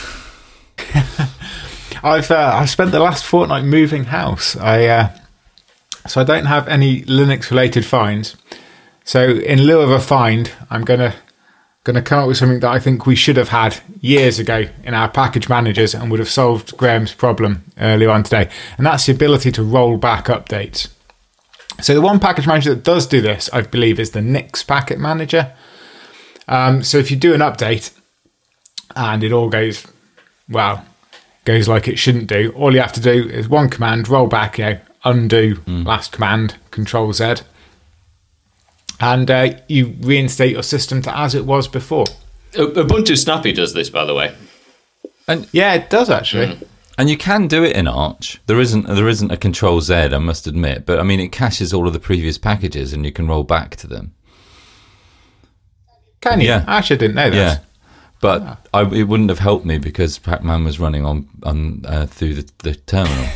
I've uh, I've spent the last fortnight moving house. I uh, so I don't have any Linux related finds. So in lieu of a find, I'm gonna gonna come up with something that I think we should have had years ago in our package managers and would have solved Graham's problem earlier on today. And that's the ability to roll back updates. So the one package manager that does do this, I believe, is the Nix Packet Manager. Um, so if you do an update and it all goes, well, goes like it shouldn't do, all you have to do is one command, roll back, you know, undo mm. last command, Control Z, and uh, you reinstate your system to as it was before. Ubuntu Snappy does this, by the way. And yeah, it does actually. Mm. And you can do it in Arch. There isn't there isn't a Control Z, I must admit, but I mean it caches all of the previous packages and you can roll back to them. Can you? Yeah. Actually, I didn't know that. Yeah, but ah. I, it wouldn't have helped me because Pacman was running on on uh, through the, the terminal.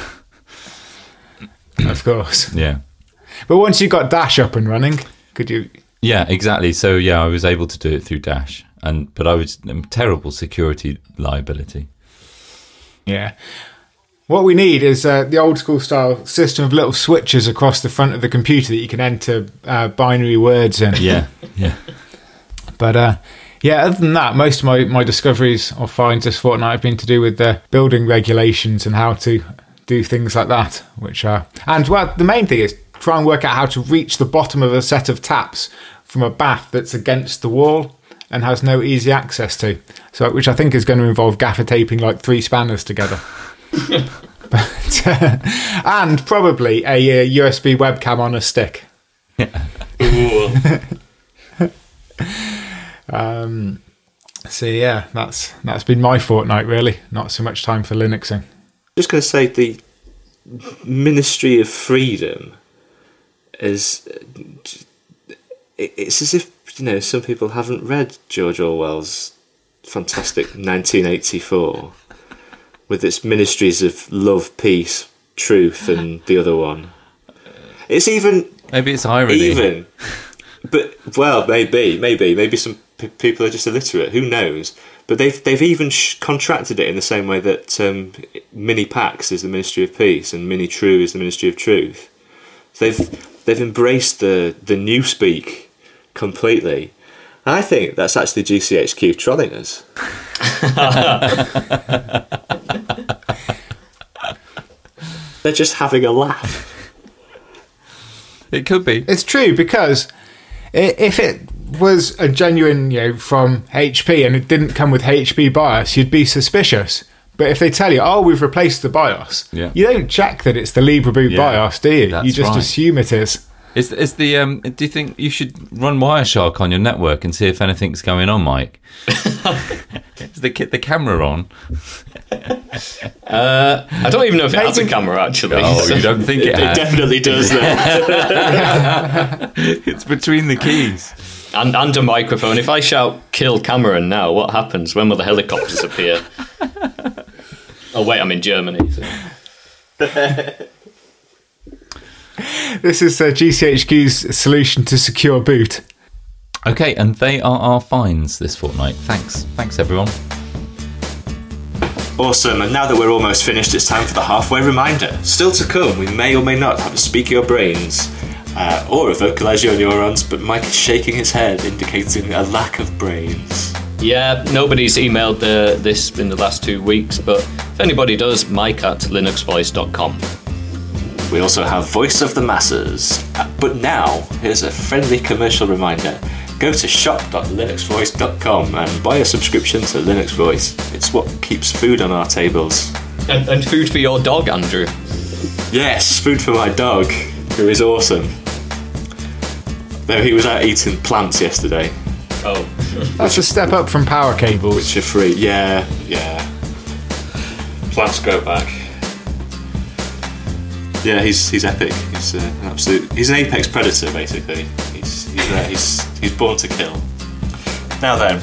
Of course. Yeah. But once you got Dash up and running, could you? Yeah, exactly. So yeah, I was able to do it through Dash, and but I was um, terrible security liability. Yeah. What we need is uh, the old school style system of little switches across the front of the computer that you can enter uh, binary words in. Yeah, yeah. But uh, yeah, other than that, most of my, my discoveries or finds this fortnight have been to do with the building regulations and how to do things like that. Which are, and well, the main thing is try and work out how to reach the bottom of a set of taps from a bath that's against the wall and has no easy access to. So, which I think is going to involve gaffer taping like three spanners together. but, uh, and probably a, a U S B webcam on a stick. um, so yeah, that's that's been my fortnight really. Not so much time for Linuxing. Just going to say the Ministry of Freedom is. It's as if, you know, some people haven't read George Orwell's fantastic nineteen eighty-four. With its ministries of love, peace, truth, and the other one. It's even... Maybe it's irony. Even. But, well, maybe, maybe. Maybe some p- people are just illiterate. Who knows? But they've they've even sh- contracted it in the same way that um, Mini Pax is the Ministry of Peace and Mini True is the Ministry of Truth. So they've, they've embraced the, the Newspeak completely. I think that's actually G C H Q trolling us. They're just having a laugh. It could be. It's true, because if it was a genuine, you know, from H P and it didn't come with H P BIOS, you'd be suspicious. But if they tell you, oh, we've replaced the BIOS, yeah. you don't check that it's the LibreBoot yeah, BIOS, do you? You just right. assume it is. Is is the um? Do you think you should run Wireshark on your network and see if anything's going on, Mike? Is the the camera on? Uh, I don't even know if it has a camera actually. Oh, you don't think it, It, has? it definitely does. It's between the keys. And, and a microphone. If I shout "kill Cameron" now, what happens? When will the helicopters appear? Oh wait, I'm in Germany. So. This is uh, G C H Q's solution to secure boot. Okay, and they are our fines this fortnight. Thanks. Thanks, everyone. Awesome, and now that we're almost finished, it's time for the halfway reminder. Still to come, we may or may not have a Speak Your Brains uh, or a Vocalize Your Neurons, but Mike is shaking his head, indicating a lack of brains. Yeah, nobody's emailed uh, this in the last two weeks, but if anybody does, mike at linux voice dot com. We also have Voice of the Masses. Uh, but now, here's a friendly commercial reminder. Go to shop dot linux voice dot com and buy a subscription to Linux Voice. It's what keeps food on our tables. And, and food for your dog, Andrew. Yes, food for my dog, who is awesome. Though he was out eating plants yesterday, Oh. That's a step up from power cables. which are free. Yeah, yeah. Plants go back. Yeah, he's he's epic. He's uh, an absolute. He's an apex predator, basically. He's he's uh, he's he's born to kill. Now then,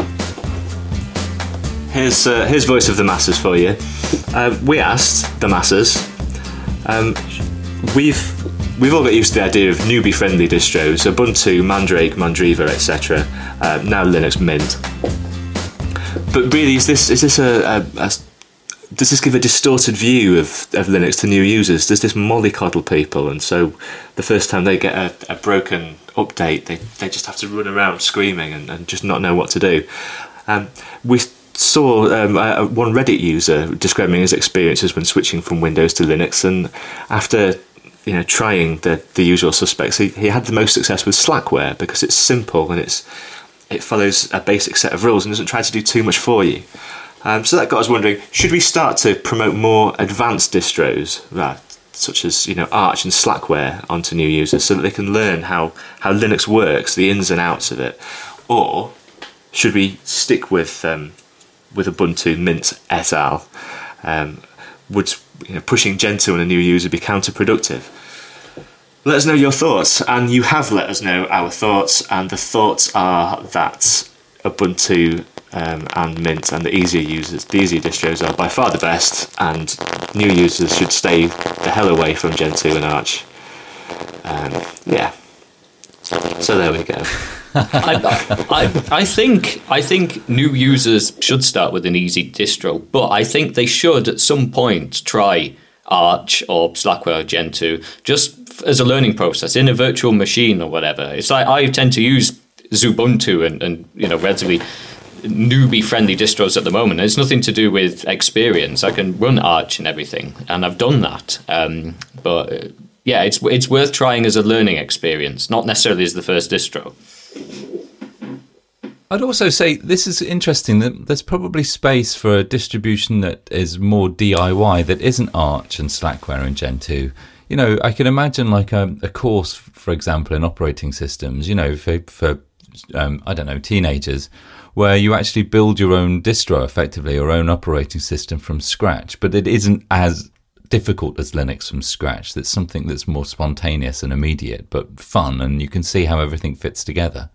here's uh, here's Voice of the Masses for you. Uh, we asked the masses. Um, we've we've all got used to the idea of newbie-friendly distros: Ubuntu, Mandrake, Mandriva, et cetera. Uh, now Linux Mint. But really, is this is this a, a, a does this give a distorted view of, of Linux to new users? Does this mollycoddle people, and so the first time they get a, a broken update, they, they just have to run around screaming and, and just not know what to do? Um, we saw um, a, one Reddit user describing his experiences when switching from Windows to Linux, and after you know trying the, the usual suspects, he, he had the most success with Slackware because it's simple and it's it follows a basic set of rules and doesn't try to do too much for you. Um, so that got us wondering, should we start to promote more advanced distros, uh, such as you know Arch and Slackware, onto new users so that they can learn how, how Linux works, the ins and outs of it? Or should we stick with um, with Ubuntu, Mint, et al? Um, would you know, pushing Gentoo on a new user be counterproductive? Let us know your thoughts, and you have let us know our thoughts, and the thoughts are that Ubuntu Um, and Mint and the easier users, the easier distros are by far the best, and new users should stay the hell away from Gentoo and Arch. Um, yeah. So there we go. I, I, I think I think new users should start with an easy distro, but I think they should at some point try Arch or Slackware or Gentoo, just as a learning process in a virtual machine or whatever. It's like I tend to use Xubuntu and, and you know, relatively newbie-friendly distros at the moment. It's nothing to do with experience. I can run Arch and everything, and I've done that. Um, but uh, yeah, it's it's worth trying as a learning experience, not necessarily as the first distro. I'd also say this is interesting that there's probably space for a distribution that is more D I Y that isn't Arch and Slackware and Gentoo. You know, I can imagine like a, a course, for example, in operating systems, you know, for, for um, I don't know, teenagers, where you actually build your own distro effectively, your own operating system from scratch, but it isn't as difficult as Linux from scratch. That's something that's more spontaneous and immediate, but fun, and you can see how everything fits together.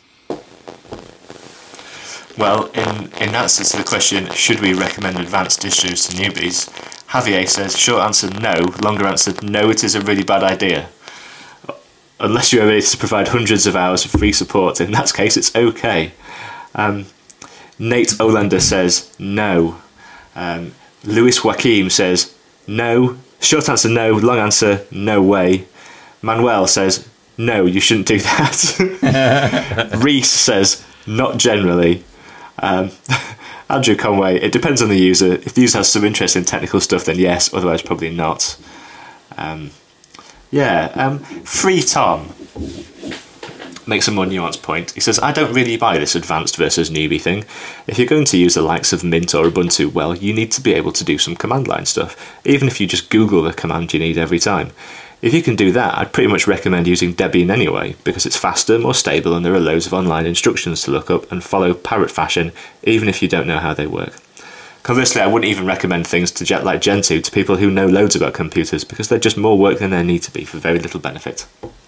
Well, in, in answer to the question, should we recommend advanced distros to newbies? Javier says, short answer, no. Longer answer, no, it is a really bad idea. Unless you're able to provide hundreds of hours of free support, in that case, it's okay. Um, Nate Olander says, no. Um, Luis Joaquim says, no. Short answer, no. Long answer, no way. Manuel says, no, you shouldn't do that. Reese says, not generally. Um, Andrew Conway, it depends on the user. If the user has some interest in technical stuff, then yes, otherwise probably not. Um, yeah, um, Free Tom makes a more nuanced point. He says, I don't really buy this advanced versus newbie thing. If you're going to use the likes of Mint or Ubuntu, well, you need to be able to do some command line stuff, even if you just Google the command you need every time. If you can do that, I'd pretty much recommend using Debian anyway, because it's faster, more stable, and there are loads of online instructions to look up and follow parrot fashion, even if you don't know how they work. Conversely, I wouldn't even recommend things to Jet like Gentoo to people who know loads about computers, because they're just more work than they need to be for very little benefit.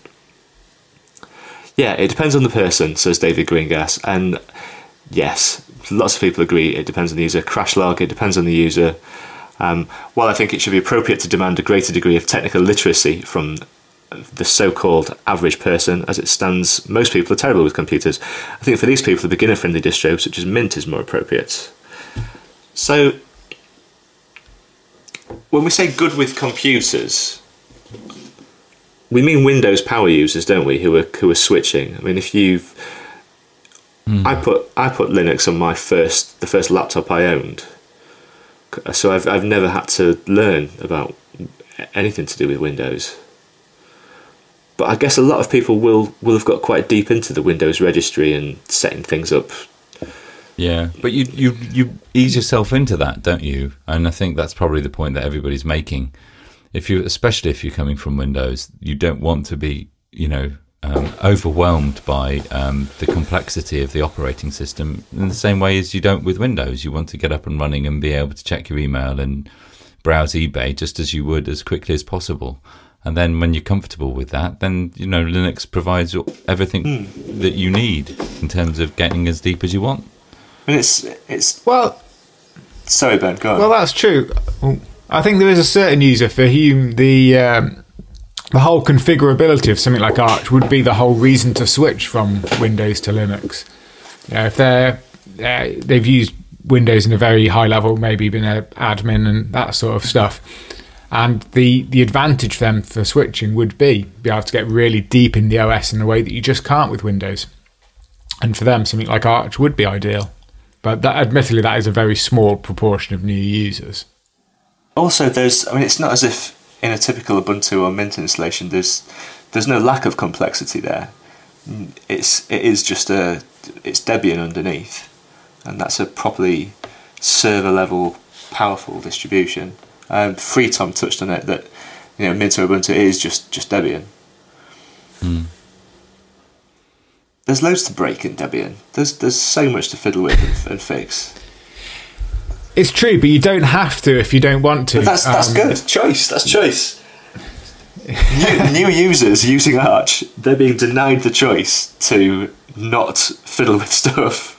Yeah, it depends on the person, says David Greengas, and yes, lots of people agree it depends on the user. Crash log, it depends on the user. Um, while I think it should be appropriate to demand a greater degree of technical literacy from the so-called average person, as it stands, most people are terrible with computers. I think for these people, a beginner-friendly distro such as Mint is more appropriate. So, when we say good with computers, we mean Windows power users, don't we? Who are who are switching. I mean, if you've, mm. I put I put Linux on my first the first laptop I owned. So I've I've never had to learn about anything to do with Windows. But I guess a lot of people will, will have got quite deep into the Windows registry and setting things up. Yeah, but you, you, you ease yourself into that, don't you? And I think that's probably the point that everybody's making. If you, especially if you're coming from Windows, you don't want to be, you know, Um, overwhelmed by um, the complexity of the operating system in the same way as you don't with Windows. You want to get up and running and be able to check your email and browse eBay just as you would as quickly as possible. And then when you're comfortable with that, then, you know, Linux provides everything mm. that you need in terms of getting as deep as you want. And it's, it's well, sorry, Ben, go on. Well, that's true. I think there is a certain user for whom the... Um, The whole configurability of something like Arch would be the whole reason to switch from Windows to Linux. You know, if they're, uh, they've used Windows in a very high level, maybe been an admin and that sort of stuff, and the, the advantage for them for switching would be be able to get really deep in the O S in a way that you just can't with Windows. And for them, something like Arch would be ideal. But that, admittedly, that is a very small proportion of new users. Also, there's, I mean, it's not as if in a typical Ubuntu or Mint installation, there's there's no lack of complexity there. It's it is just a it's Debian underneath, and that's a properly server level powerful distribution. Um, Free Tom touched on it that, you know, Mint or Ubuntu is just just Debian. Mm. There's loads to break in Debian. There's there's so much to fiddle with and, and fix. It's true, but you don't have to if you don't want to. But that's that's um, good. Choice. That's choice. new, new users using Arch, they're being denied the choice to not fiddle with stuff.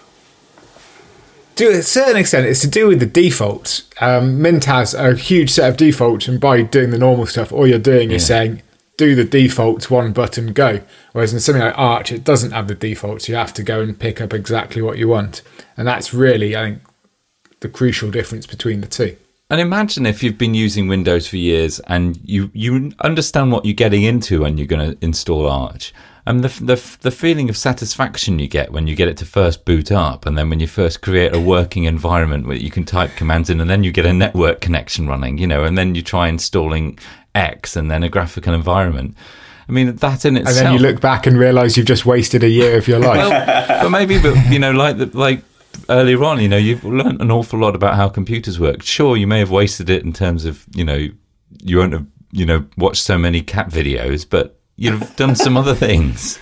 To a certain extent, it's to do with the defaults. Um, Mint has a huge set of defaults, and by doing the normal stuff, all you're doing yeah. is saying, do the defaults, one button, go. Whereas in something like Arch, it doesn't have the defaults. You have to go and pick up exactly what you want. And that's really, I think, the crucial difference between the two. And imagine if you've been using Windows for years and you, you understand what you're getting into when you're going to install Arch. And the, the the feeling of satisfaction you get when you get it to first boot up, and then when you first create a working environment where you can type commands in, and then you get a network connection running, you know, and then you try installing X and then a graphical environment. I mean, that in itself. And then you look back and realise you've just wasted a year of your life. Well, but maybe, but you know, like the, like earlier on, you know, you've learned an awful lot about how computers work. Sure, you may have wasted it in terms of, you know, you won't have, you know, watched so many cat videos, but you've done some other things.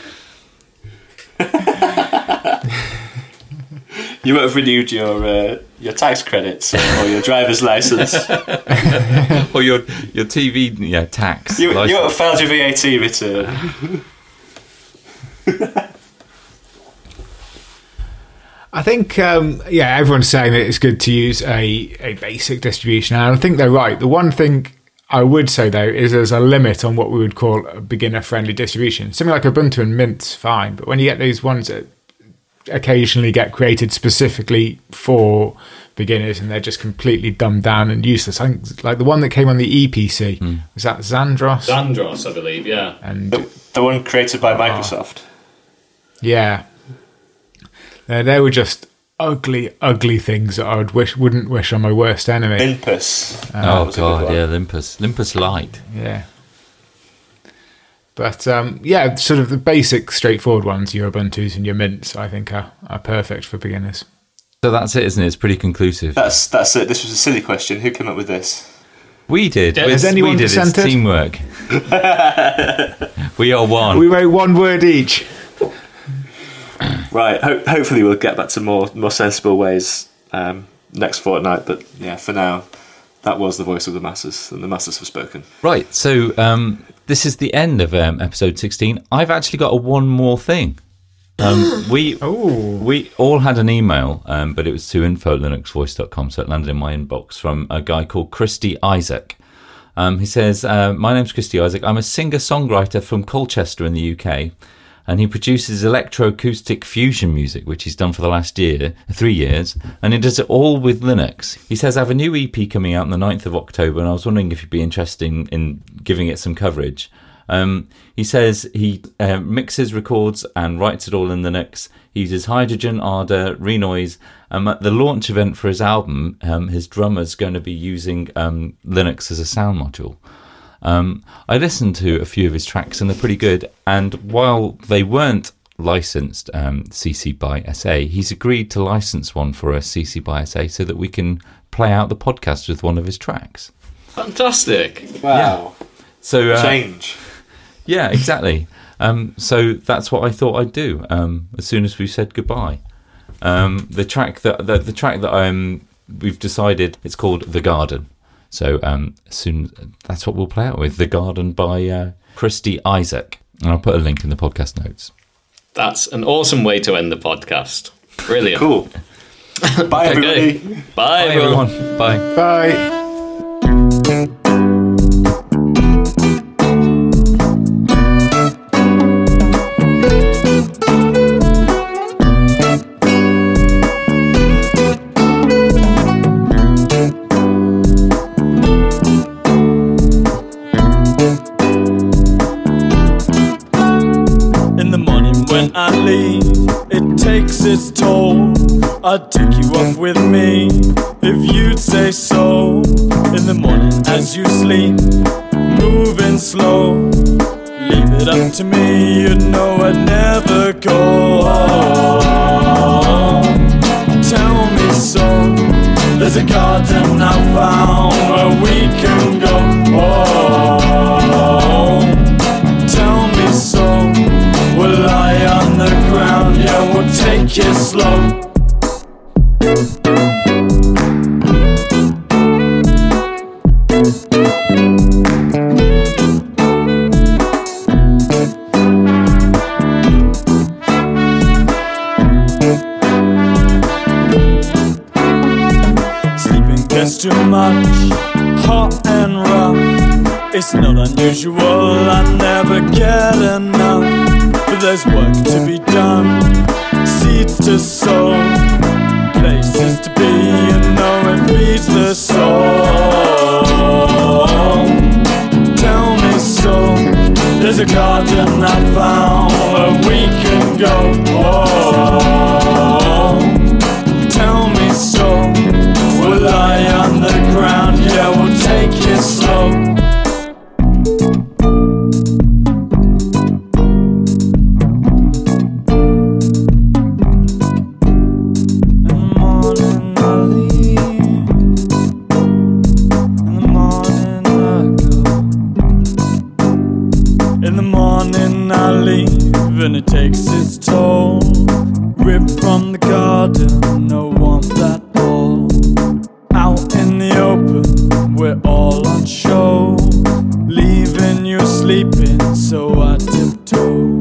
You won't have renewed your uh, your tax credits or your driver's license, or your your T V yeah tax. You, you license. won't have filed your V A T return. I think, um, yeah, everyone's saying that it's good to use a, a basic distribution, and I think they're right. The one thing I would say, though, is there's a limit on what we would call a beginner-friendly distribution. Something like Ubuntu and Mint's fine, but when you get these ones that occasionally get created specifically for beginners and they're just completely dumbed down and useless, I think, like the one that came on the E P C, mm. was that Xandros? Xandros, I believe, yeah. And the, the one created by Microsoft. Yeah. Uh, they were just ugly, ugly things that I would wish wouldn't wish on my worst enemy. Limpus. Uh, oh god, yeah, Limpus, Limpus Lite. Yeah. But um, yeah, sort of the basic, straightforward ones, your Ubuntus and your Mints, I think are, are perfect for beginners. So that's it, isn't it? It's pretty conclusive. That's that's it. This was a silly question. Who came up with this? We did. Has anyone we did. dissented? It's teamwork. We are one. We wrote one word each. Right. Ho- hopefully, we'll get back to more more sensible ways um, next fortnight. But yeah, for now, that was the voice of the masses, and the masses have spoken. Right. So um, this is the end of um, episode sixteen. I've actually got a one more thing. Um, we Ooh. we all had an email, um, but it was to info at linux voice dot com, so it landed in my inbox from a guy called Christy Isaac. Um, he says, uh, my name's Christy Isaac. I'm a singer-songwriter from Colchester in the U K, and he produces electroacoustic fusion music, which he's done for the last year, three years, and he does it all with Linux. He says, I have a new E P coming out on the ninth of October, and I was wondering if you'd be interested in, in giving it some coverage. Um, he says he uh, mixes, records, and writes it all in Linux. He uses Hydrogen, Ardour, Renoise. Um, at the launch event for his album, um, his drummer's going to be using um, Linux as a sound module. Um, I listened to a few of his tracks, and they're pretty good. And while they weren't licensed um, C C by S A, he's agreed to license one for us C C by S A so that we can play out the podcast with one of his tracks. Fantastic! Wow. Yeah. So uh, change. Yeah, exactly. Um, so that's what I thought I'd do. Um, as soon as we said goodbye, um, the track that the, the track that um, we've decided it's called "The Garden." So um, soon that's what we'll play out with. "The Garden" by uh, Christy Isaac, and I'll put a link in the podcast notes. That's an awesome way to end the podcast. Brilliant. Cool. Bye, everybody. Bye, Bye, everyone. everyone. Bye. Bye. I leave, it takes its toll. I'd take you up with me if you'd say so. In the morning as you sleep, moving slow, leave it up to me, you'd know I'd never go. Tell me so. There's a garden I found where we can go. Oh, tell me so. We'll lie on the ground, yeah, we'll take it slow. Sleeping gets too much, hot and rough. It's not unusual, I never get enough. But there's work to be done, seeds to sow, places to be, you know it feeds the soul. Out in the open, we're all on show, leaving you sleeping, so I tiptoe.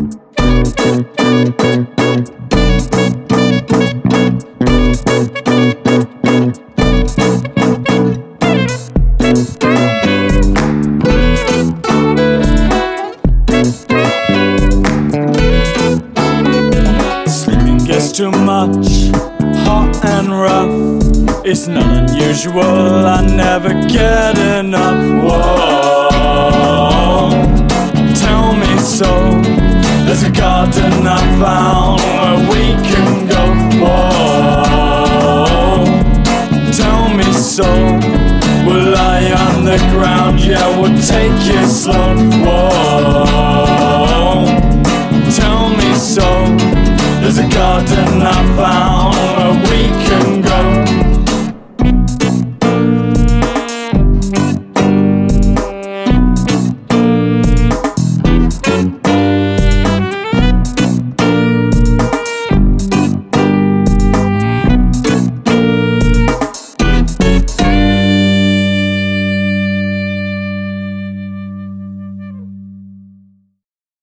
Sleeping gets too much, hot and rough. It's not unusual, I never get enough. Whoa, tell me so. There's a garden I found where we can go. Whoa, tell me so. We'll lie on the ground, yeah, we'll take it slow. Whoa.